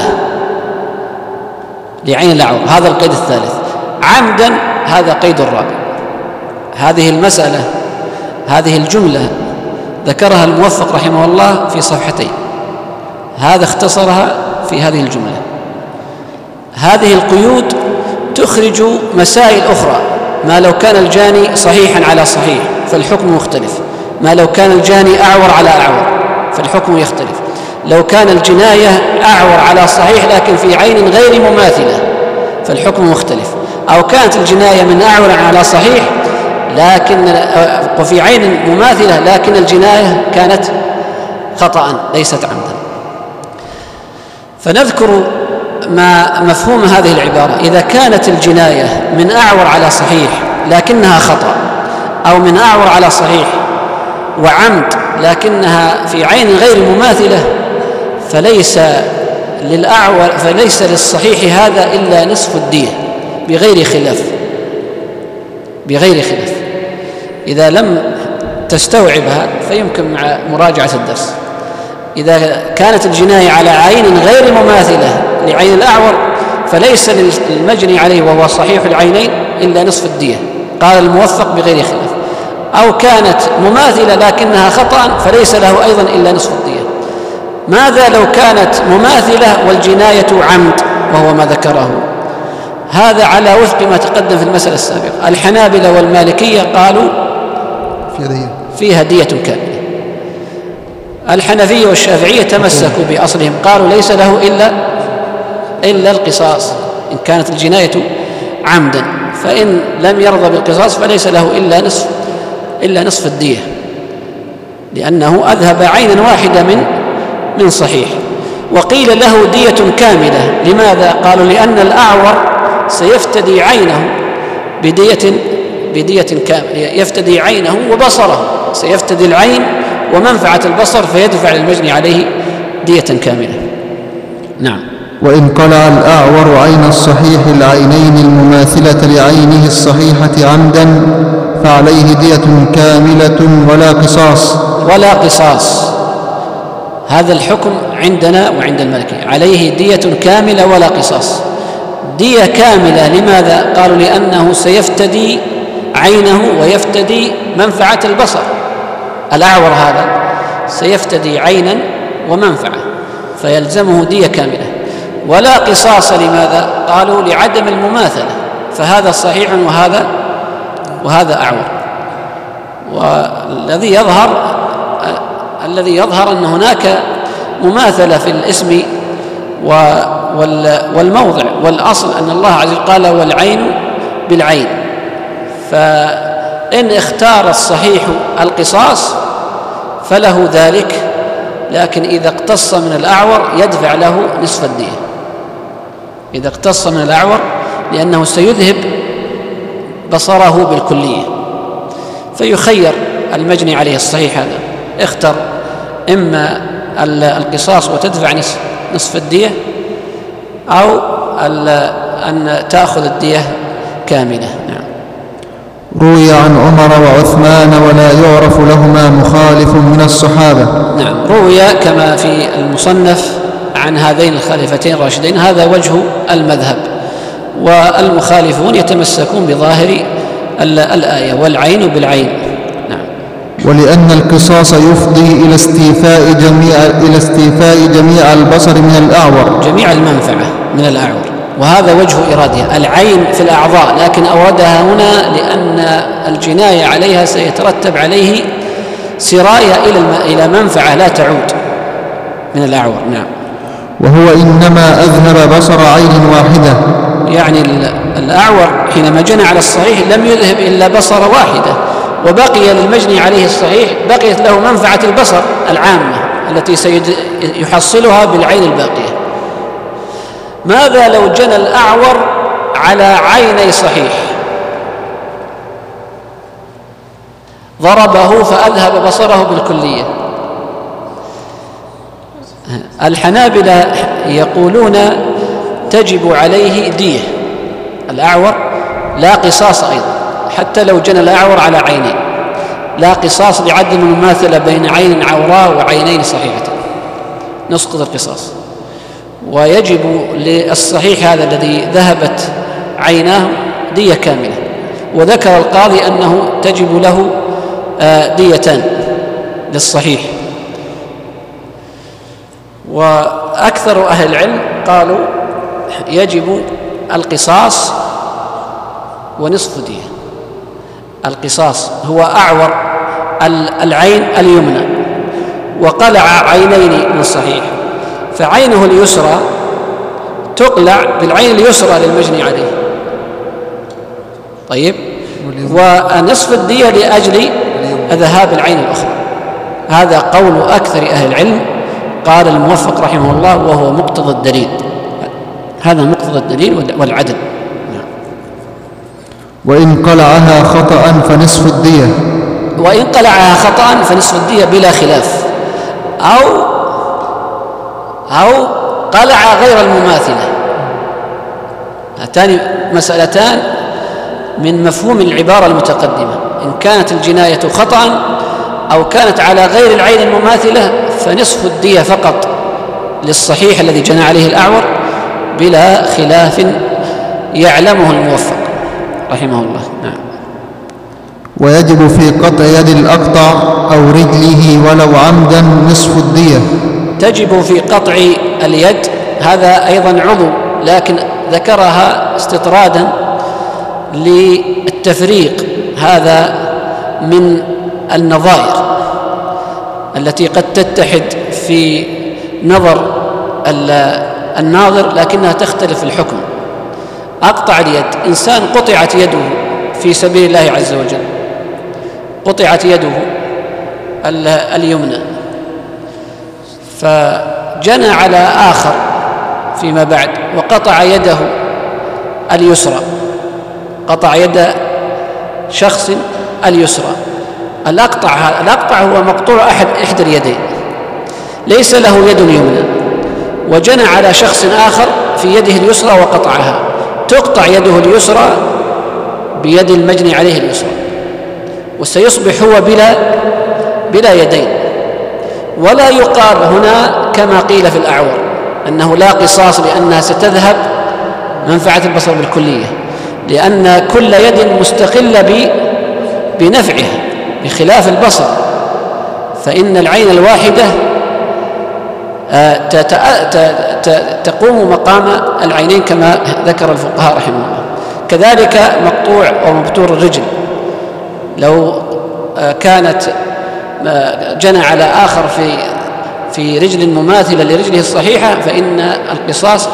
لعين الأعور، هذا القيد الثالث. عمدا، هذا قيد الرابع. هذه المسألة هذه الجملة ذكرها الموفق رحمه الله في صفحتين، هذا اختصرها في هذه الجملة. هذه القيود تخرج مسائل أخرى. ما لو كان الجاني صحيحا على صحيح فالحكم مختلف، ما لو كان الجاني أعور على أعور فالحكم يختلف، لو كان الجناية أعور على صحيح لكن في عين غير مماثلة فالحكم مختلف، أو كانت الجناية من أعور على صحيح لكن وفي عين مماثلة لكن الجناية كانت خطأ ليست عمدا. فنذكر ما مفهوم هذه العبارة. إذا كانت الجناية من أعور على صحيح لكنها خطأ، أو من أعور على صحيح وعمد لكنها في عين غير مماثلة، فليس للأعور فليس للصحيح هذا إلا نصف الدية بغير خلاف بغير خلاف. إذا لم تستوعبها فيمكن مع مراجعة الدرس. إذا كانت الجناية على عين غير مماثلة لعين الأعور فليس للمجني عليه وهو صحيح العينين إلا نصف الدية، قال الموفق بغير خلاف. أو كانت مماثلة لكنها خطأ فليس له أيضا إلا نصف الدية. ماذا لو كانت مماثلة والجناية عمد وهو ما ذكره؟ هذا على وفق ما تقدم في المسألة السابقة. الحنابلة والمالكية قالوا فيها دية كاملة. الحنفية والشافعية تمسكوا بأصلهم، قالوا ليس له إلا إلا القصاص إن كانت الجناية عمدا، فإن لم يرضى بالقصاص فليس له إلا نصف إلا نصف الدية، لأنه أذهب عينا واحدة من من صحيح. وقيل له دية كاملة. لماذا؟ قالوا لأن الأعور سيفتدي عينه بدية بدية كاملة، يفتدي عينه وبصره، سيفتدي العين ومنفعة البصر، فيدفع للمجني عليه دية كاملة. نعم. وإن قلع الأعور عين الصحيح العينين المماثلة لعينه الصحيحة عمدا فعليه دية كاملة ولا قصاص ولا قصاص هذا الحكم عندنا وعند المالكية، عليه دية كاملة ولا قصاص. دية كاملة لماذا؟ قالوا لأنه سيفتدي عينه ويفتدي منفعة البصر. الأعور هذا سيفتدي عينا ومنفعة فيلزمه دية كاملة. ولا قصاص لماذا؟ قالوا لعدم المماثلة، فهذا صحيح وهذا وهذا أعور. والذي يظهر الذي يظهر أن هناك مماثلة في الاسم والموضع، والأصل أن الله عز وجل قال والعين بالعين، فإن اختار الصحيح القصاص فله ذلك، لكن إذا اقتص من الأعور يدفع له نصف الدية. إذا اقتص من الأعور لأنه سيذهب بصره بالكلية، فيخير المجني عليه الصحيح هذا، اختر إما القصاص وتدفع نصف الدية أو أن تأخذ الدية كاملة. نعم. روي عن عمر وعثمان ولا يعرف لهما مخالف من الصحابة. نعم، روي كما في المصنف عن هذين الخليفتين الراشدين، هذا وجه المذهب، والمخالفون يتمسكون بظاهر الآية والعين بالعين. نعم. ولأن القصاص يفضي إلى استيفاء جميع إلى استيفاء جميع البصر من الأعور، جميع المنفعة من الأعور، وهذا وجه إرادها. العين في الأعضاء، لكن أوردها هنا لأن الجناية عليها سيترتب عليه سراية إلى إلى منفعة لا تعود من الأعور. نعم. وهو إنما أذهب بصر عين واحدة، يعني الأعور حينما جنى على الصحيح لم يذهب إلا بصر واحدة، وبقي للمجني عليه الصحيح بقيت له منفعة البصر العامة التي سيحصلها بالعين الباقية. ماذا لو جنى الأعور على عيني صحيح، ضربه فأذهب بصره بالكلية؟ الحنابلة يقولون تجب عليه دية الأعور، لا قصاص أيضا، حتى لو جنى الأعور على عينين، لا قصاص لعدم المماثلة بين عين عوراء وعينين صحيحتين، نسقط القصاص. ويجب للصحيح هذا الذي ذهبت عيناه دية كاملة. وذكر القاضي أنه تجب له ديتان للصحيح. وأكثر أهل العلم قالوا يجب القصاص ونصف دية. القصاص هو أعور العين اليمنى وقلع عينين من الصحيح، فعينه اليسرى تقلع بالعين اليسرى للمجني عليه. طيب، ونصف الدية لأجل ذهاب العين الأخرى. هذا قول أكثر أهل العلم، قال الموفق رحمه الله وهو مقتضى الدليل، هذا مقتضى الدليل والعدل. نعم. وإن قلعها خطأ فنصف الدية، وإن قلعها خطأ فنصف الدية بلا خلاف، أو أو قلع غير المماثلة. هاتان مسألتان من مفهوم العبارة المتقدمة، إن كانت الجناية خطأ أو كانت على غير العين المماثلة فنصف الدية فقط للصحيح الذي جنى عليه الأعور بلا خلاف يعلمه الموفق رحمه الله. نعم. ويجب في قطع يد الأقطع أو رجله ولو عمدا نصف الدية. تجب في قطع اليد، هذا أيضا عضو، لكن ذكرها استطرادا للتفريق، هذا من النظائر التي قد تتحد في نظر الناظر لكنها تختلف في الحكم. أقطع اليد، إنسان قطعت يده في سبيل الله عز وجل، قطعت يده اليمنى، فجنى على آخر فيما بعد وقطع يده اليسرى، قطع يد شخص اليسرى. الأقطع الأقطع هو مقطوع أحد إحدى اليدين، ليس له يد يمنى، وجنى على شخص آخر في يده اليسرى وقطعها، تقطع يده اليسرى بيد المجني عليه اليسرى، وسيصبح هو بلا بلا يدين. ولا يقال هنا كما قيل في الأعور أنه لا قصاص لأنها ستذهب منفعة البصر بالكلية، لأن كل يد مستقلة بنفعها بخلاف البصر، فإن العين الواحدة تقوم مقام العينين كما ذكر الفقهاء رحمه الله. كذلك مقطوع ومبتور الرجل لو كانت جنى على آخر في في رجل مماثلة لرجله الصحيحة فإن القصاص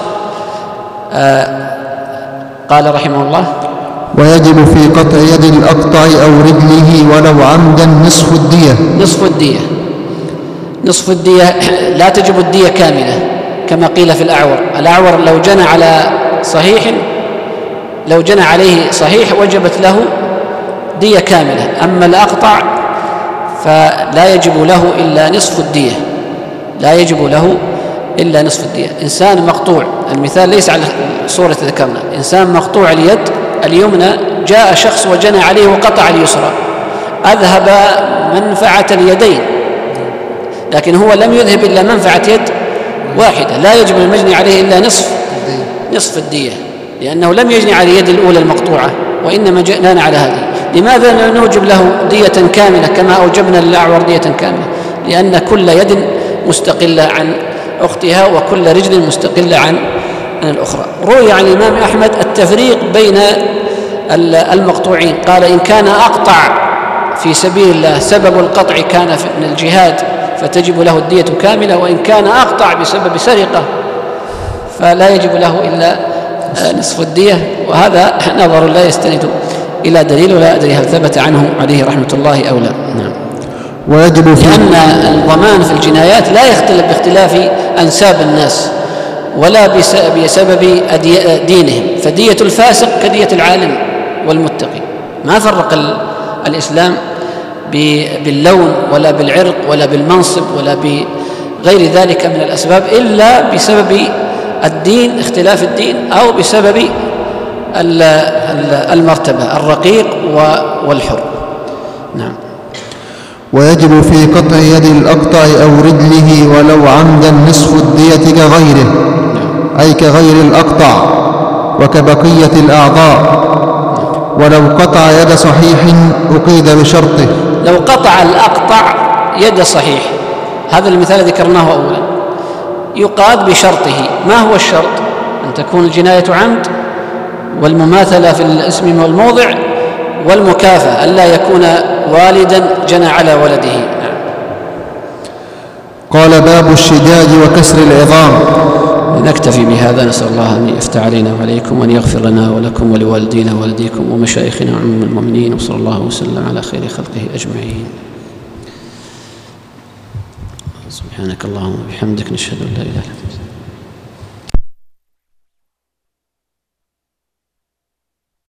قال رحمه الله: ويجب في قطع يد الأقطع أو رجله ولو عمدا نصف الدية. نصف الدية نصف الدية لا تجب الدية كاملة كما قيل في الأعور. الأعور لو جنى على صحيح لو جنى عليه صحيح وجبت له دية كاملة، أما الأقطع فلا يجب له إلا نصف الدية لا يجب له إلا نصف الدية. إنسان مقطوع، المثال ليس على صورة ذكرنا، إنسان مقطوع اليد اليمنى جاء شخص وجنى عليه وقطع اليسرى، أذهب منفعة اليدين، لكن هو لم يذهب إلا منفعة يد واحدة، لا يجب المجني عليه إلا نصف نصف الدية، لأنه لم يجني على اليد الأولى المقطوعة وإنما جئنا على هذه. لماذا لا نوجب له دية كاملة كما أوجبنا للأعور دية كاملة؟ لأن كل يد مستقلة عن أختها وكل رجل مستقلة عن الأخرى. روي عن الإمام أحمد التفريق بين المقطوعين، قال: إن كان أقطع في سبيل الله سبب القطع كان من الجهاد فتجب له الدية كاملة، وإن كان أقطع بسبب سرقة فلا يجب له إلا نصف الدية. وهذا نظر لا يستند إلى دليل، ولا أدري هل ثبت عنه عليه رحمة الله أو لا. نعم. ويجب في لأن الضمان في الجنايات لا يختلف باختلاف أنساب الناس ولا بسبب دينهم، فدية الفاسق كدية العالم والمتقي. ما فرق الإسلام باللون ولا بالعرق ولا بالمنصب ولا بغير ذلك من الأسباب إلا بسبب الدين، اختلاف الدين، أو بسبب المرتبة، الرقيق والحر. نعم. ويجب في قطع يد الأقطع أو رجله ولو عمدا نصف الدية كغيره، أي كغير الأقطع وكبقية الأعضاء، ولو قطع يد صحيح أقيد بشرطه. لو قطع الأقطع يد صحيح، هذا المثال ذكرناه أولا، يقاد بشرطه. ما هو الشرط؟ أن تكون الجناية عمد، والمماثلة في الاسم والموضع، والمكافأة، ألا يكون والدا جنى على ولده. نعم. قال: باب الشجاج وكسر العظام. نكتفي بهذا، نسأل الله أن يفتح علينا وعليكم وأن يغفر لنا ولكم ولوالدينا ووالديكم ومشايخنا وعموم المؤمنين، وصلى الله وسلم على خير خلقه أجمعين. سبحانك اللهم وبحمدك، نشهد أن لا إله إلا أنت.